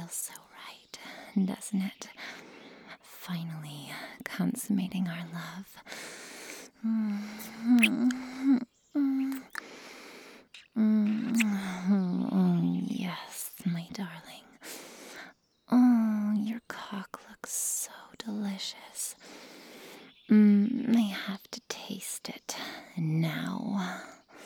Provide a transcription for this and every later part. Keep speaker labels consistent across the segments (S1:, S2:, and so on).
S1: feels so right, doesn't it? Finally consummating our love. Yes, my darling. Oh, your cock looks so delicious. I have to taste it now.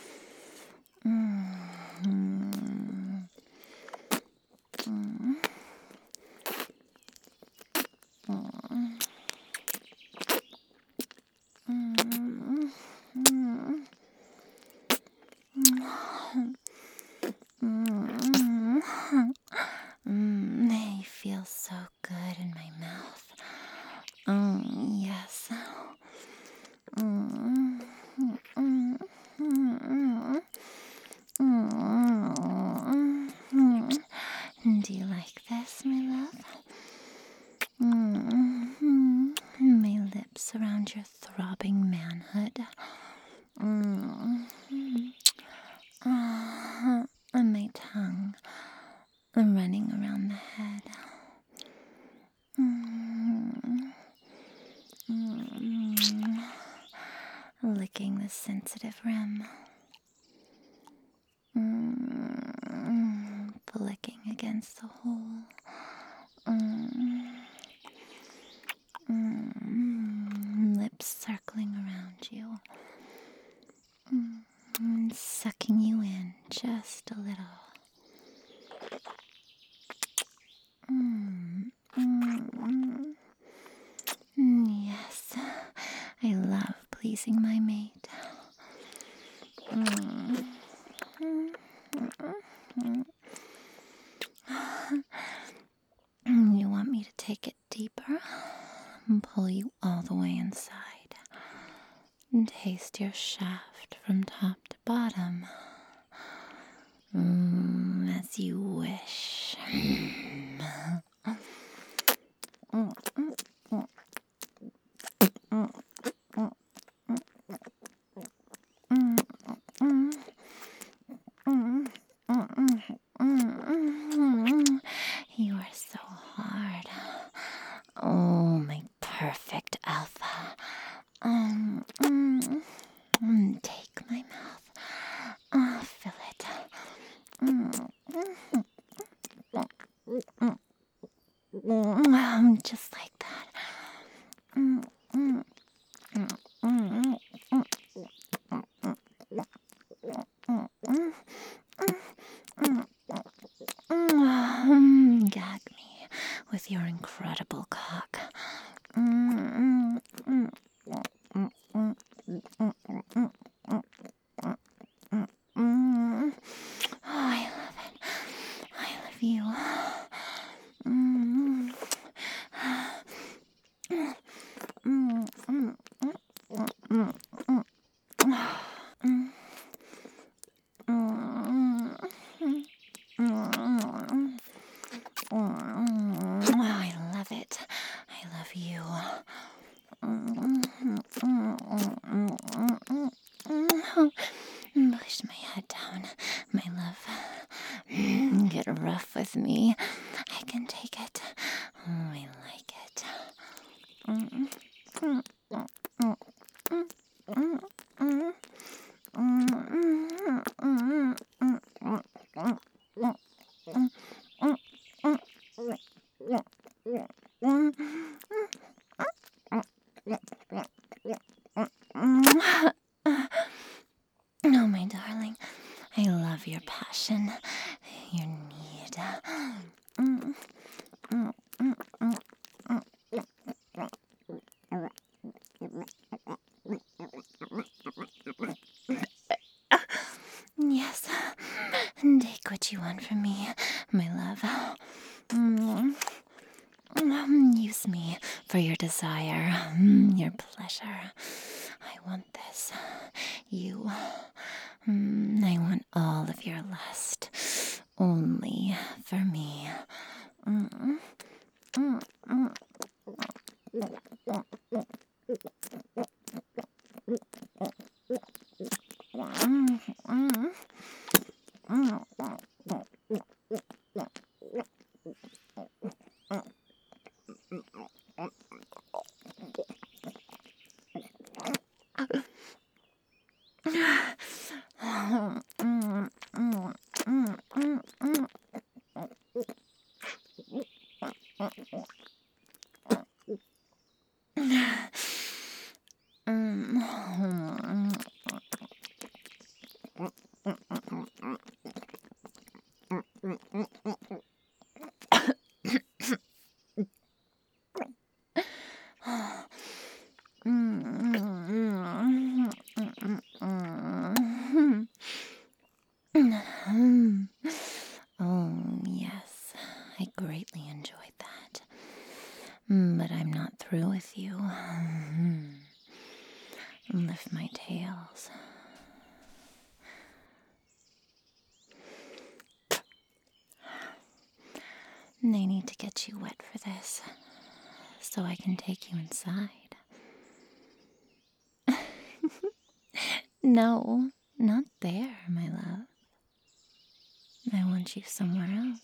S1: They feel so good in my mouth. Oh, yes. Do you like this, my love? My lips around your throbbing manhood. And my tongue running around the head. Licking the sensitive rim. Flicking against the hole. Lips circling around you. Sucking you in just a little. Yes, I love pleasing my mate. You want me to take it deeper and pull you all the way inside and taste your shaft from top to bottom, as you wish. You are so hard. Oh, my perfect alpha. Take my mouth. Fill it. Just like that. Gag me with your incredible cock. I love it. I love you. I love it. I love you. Push my head down, my love. Get rough with me. I can take it. Oh, I like it. Oh, my darling, I love your passion, your need. Yes, take what you want from me, my love. Use me for your desire, your pleasure. I want this. You. I want all of your lust. Only for me. Oh, yes, I greatly enjoyed that. But I'm not through with you. Lift my tails. They need to get you wet for this, so I can take you inside. No, not there, my love. I want you somewhere else.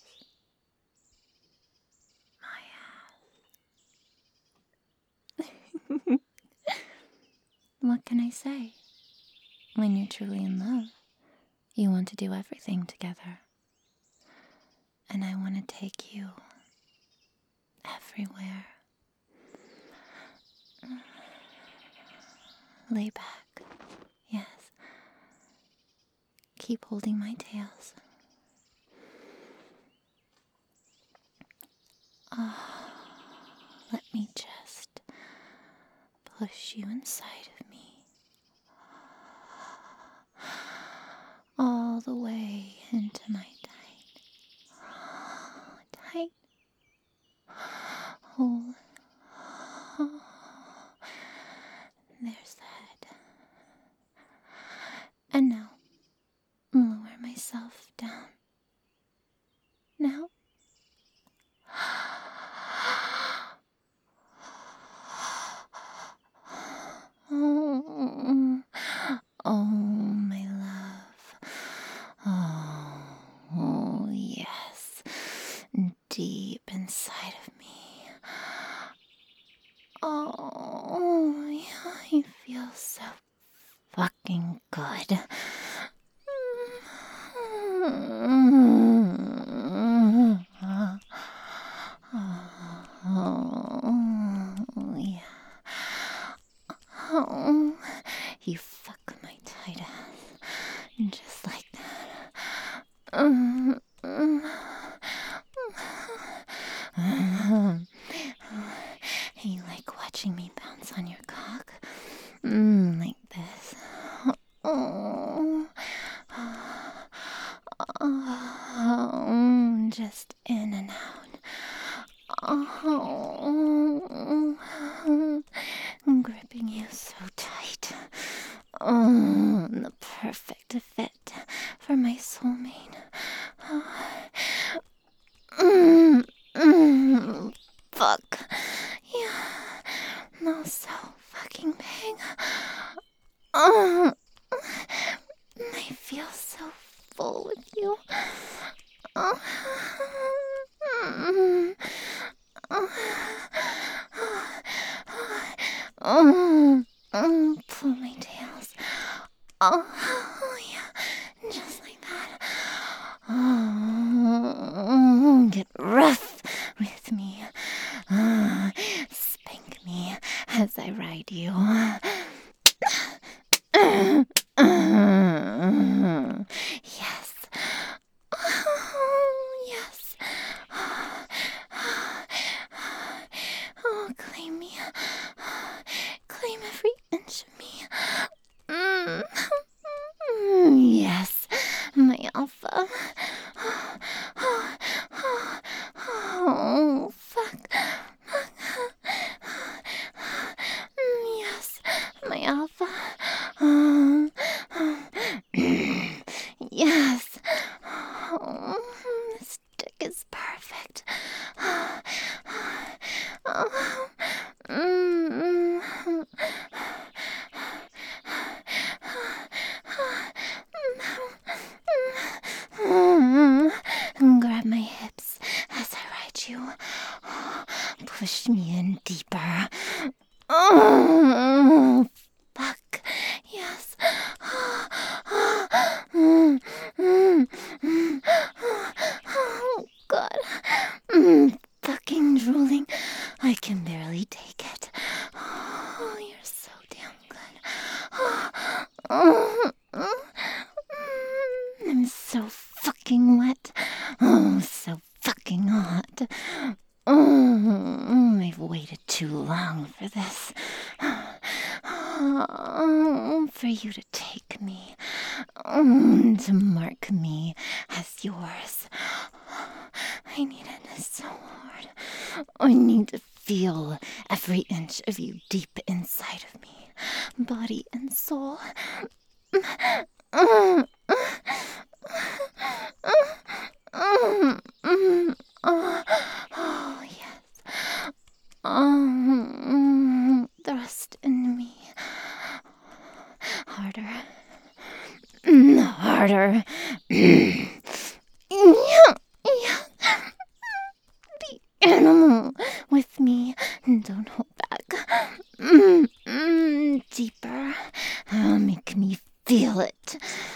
S1: My ass. What can I say? When you're truly in love, you want to do everything together. And I want to take you everywhere. Lay back. Yes. Keep holding my tails. Let me just push you inside of me. All the way into my tight hole. There's that. And now, lower myself down. Now. Oh, my love. Oh, yes. Deep inside of me. Oh, yeah, I feel so fucking good. Oh, yeah. Oh, you fuck my tight ass. Just like that. You like watching me bounce on your cock? Like this. Just in and out. Gripping you so tight. The perfect fit for my soulmate. Fuck. Yeah. No, so fucking big. I feel so full with you. Pull my tails. Oh, yeah, just like that. Get rough with me. Spank me as I ride you. Yes. Yes. Oh, claim me. Claim every inch of me. Yes, my alpha. Oh, fuck. Yes, my alpha. Yes. This dick is perfect. deeper. Oh, fuck. Yes. Oh, God. Fucking drooling. I can barely take it. Oh, you're so damn good. I'm so fucking wet. Oh, so fucking hot. Oh, I've waited too long for this. For you to take me. To mark me as yours. I need it so hard. I need to feel every inch of you deep inside of me, body and soul. Oh, yes. Thrust in me. Harder. Harder. Be animal with me. Don't hold back. Deeper. Make me feel it.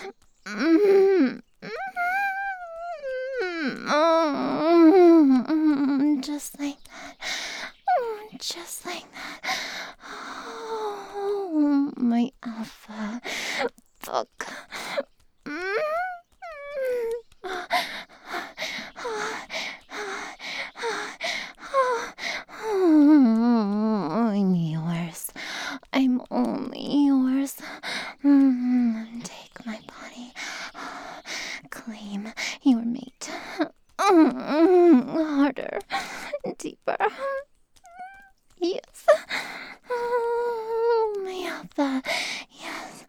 S1: Just like that. Just like that. Oh, my alpha. Fuck. I'm yours. I'm only yours. Take my body. Claim your mate. Harder. Deeper. Yes. Oh, my alpha. Yes.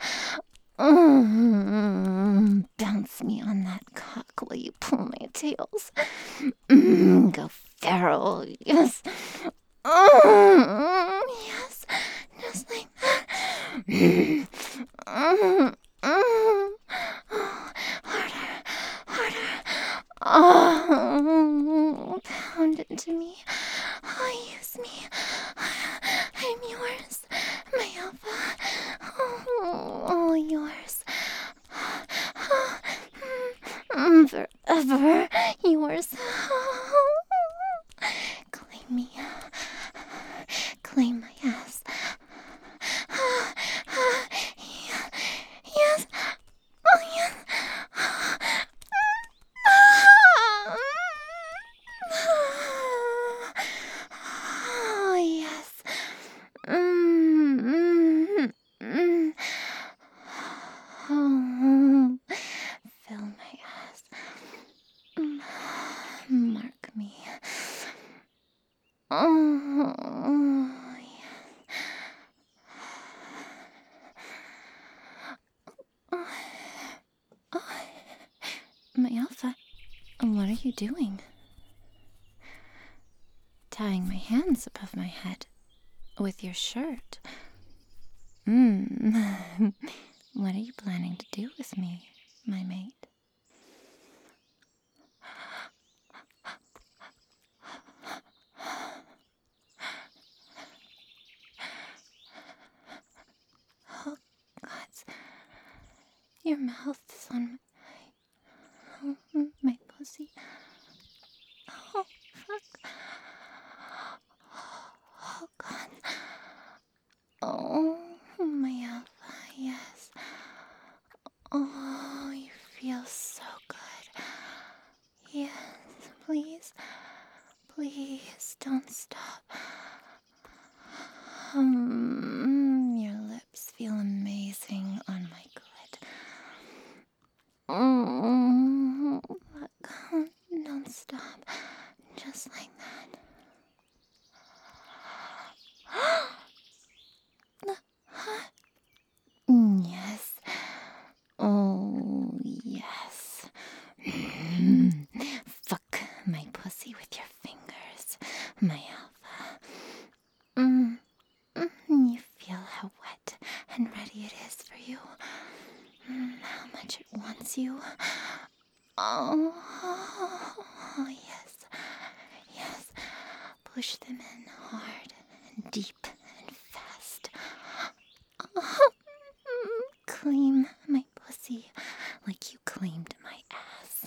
S1: Bounce me on that cock while you pull my tails. Go feral. Yes. Yes. Just like that. Harder. Harder. Oh, pound into me. Oh, use me. I'm yours. My alpha. Oh, yours. Forever yours. Claim me. Claim my ass. Yes. Oh, yes. Oh, yes. Oh, fill my ass. Mark me. Oh, yes. My alpha, what are you doing? Tying my hands above my head with your shirt. What are you planning to do with me, my mate? Oh, God. Your mouth is on my pussy. Oh, fuck. Oh, God. Oh, my alpha, yes. Oh, you feel so good. Yes, please. Please don't stop. Your lips feel amazing on my clit. Look, don't stop. Just like that. Yes. Oh, yes. Fuck my pussy with your fingers, my alpha. You feel how wet and ready it is for you. How much it wants you. Oh, yes. Yes. Push them in hard. deep and fast. Claim my pussy like you claimed my ass.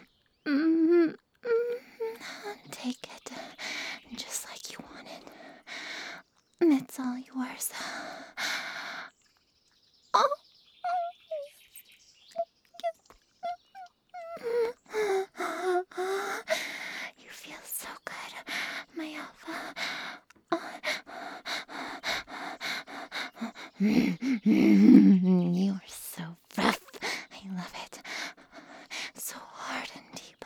S1: Take it just like you wanted. It's all yours. Oh. You feel so good, my alpha. You are so rough. I love it. So hard and deep.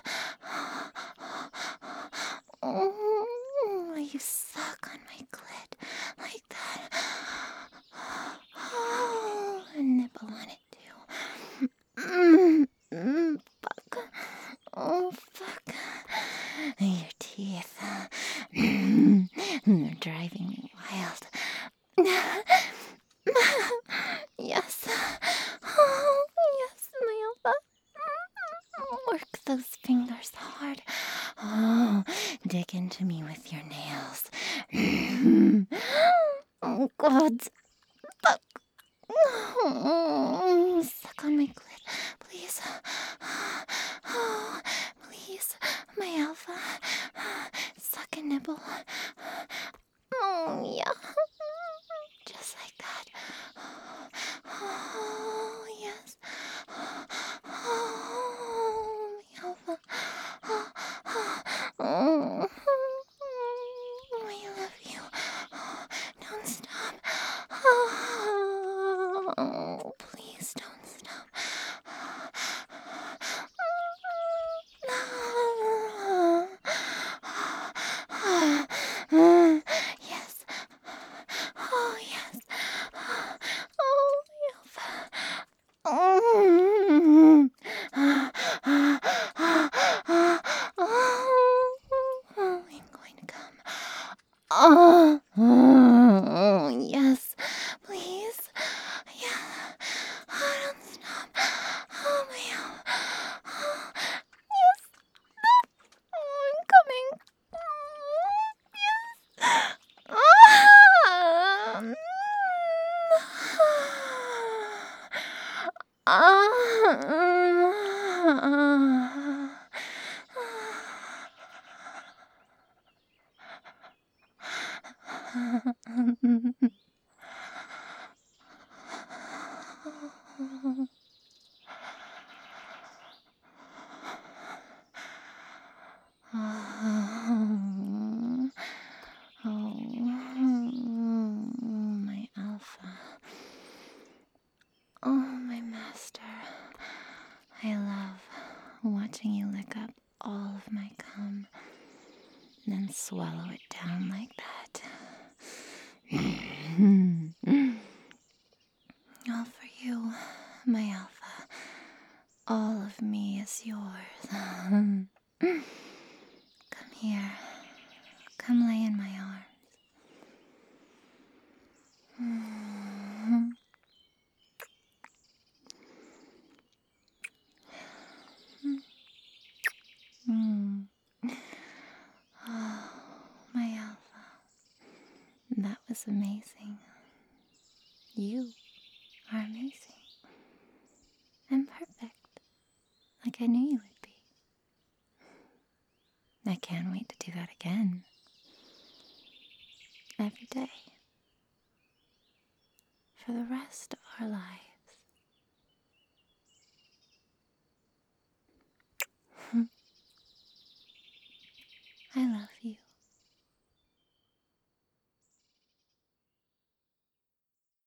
S1: You suck on my clit like that. And nibble on it too. Fuck. Oh, fuck. Your teeth. They're driving me wild. Yes. Oh, yes, my alpha. Work those fingers hard. Oh, dig into me with your nails. Oh, God. Fuck. Suck on my clit, please. Oh, please, my alpha. Suck and nibble. Oh, yeah. Just like that. Oh, yes. Oh, my alpha. Oh, I love you. Don't stop. Oh, please don't stop. Yes. Oh, yes. Oh, yes. Oh, I'm going to come. Oh, yes, please. Yeah. Oh, don't stop. Oh, my God. Oh, yes. Oh, I'm coming. Oh, yes. My alpha. Oh, my master. I love watching you lick up all of my cum, then swallow it down like that. All for you, my alpha. All of me is yours. Come here. Come lay in my arms. Oh, my alpha. That was amazing. You are amazing. And perfect. Like I knew you would be. I can't wait to do that again. Every day. For the rest of our lives. I love you.